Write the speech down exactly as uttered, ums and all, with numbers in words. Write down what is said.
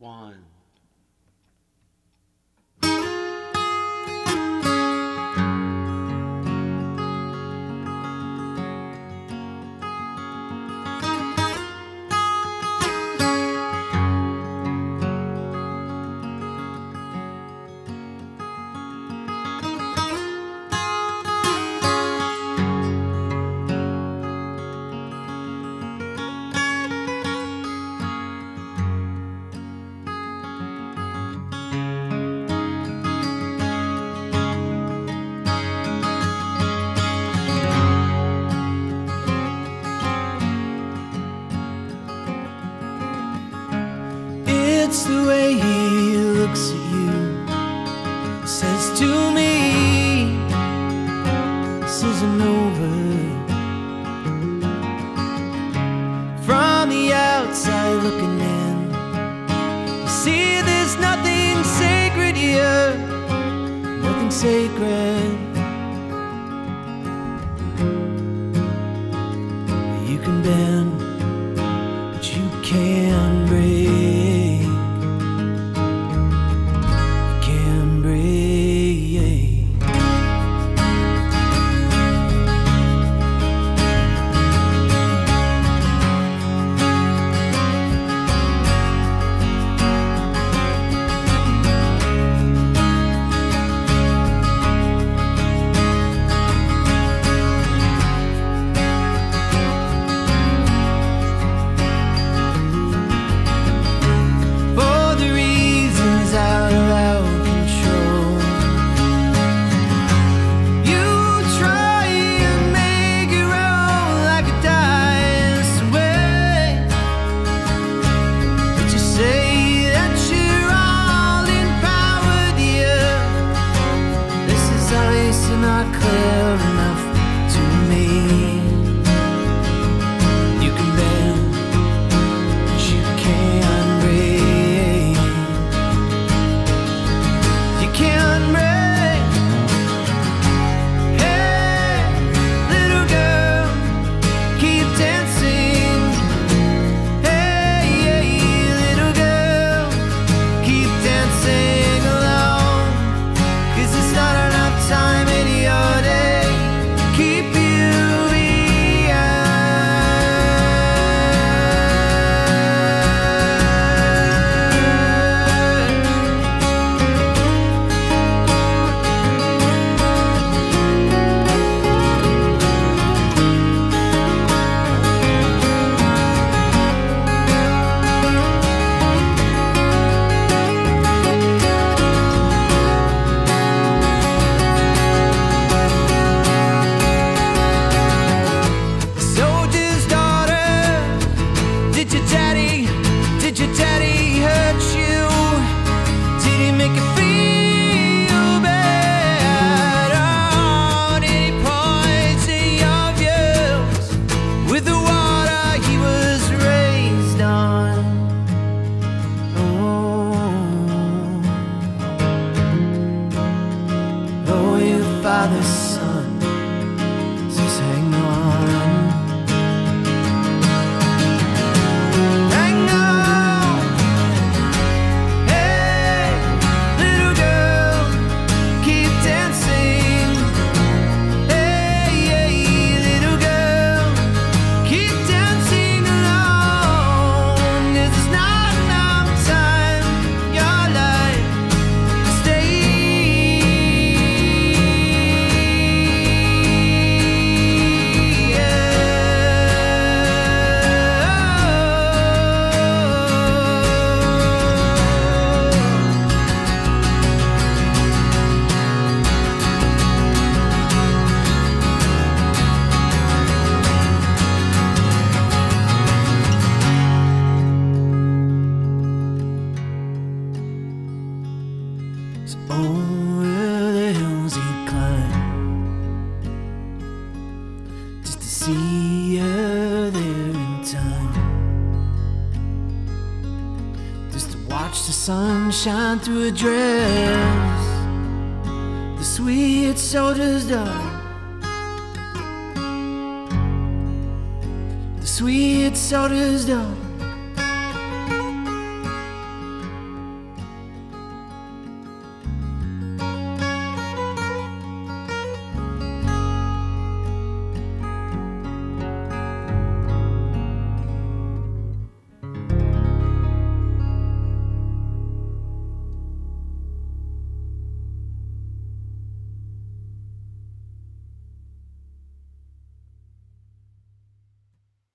one. It's the way he looks at you, says to me, this isn't over. From the outside looking in, you see there's nothing sacred here, nothing sacred. You can bend, but you can't break. Not clear enough to me. You can bend, but you can't break. You can't break. Hey, little girl, keep dancing. Hey, hey, little girl, keep dancing alone. 'Cause it's not enough time in your day, keep you here. Father's son says hang on, hang on. Hey, little girl, keep dancing. Hey, hey, little girl, keep dancing alone. There's not enough time in your life to stay. So over the hills he'd climb just to see her there in time, just to watch the sun shine through her dress, the sweet soldier's daughter, the sweet soldier's daughter.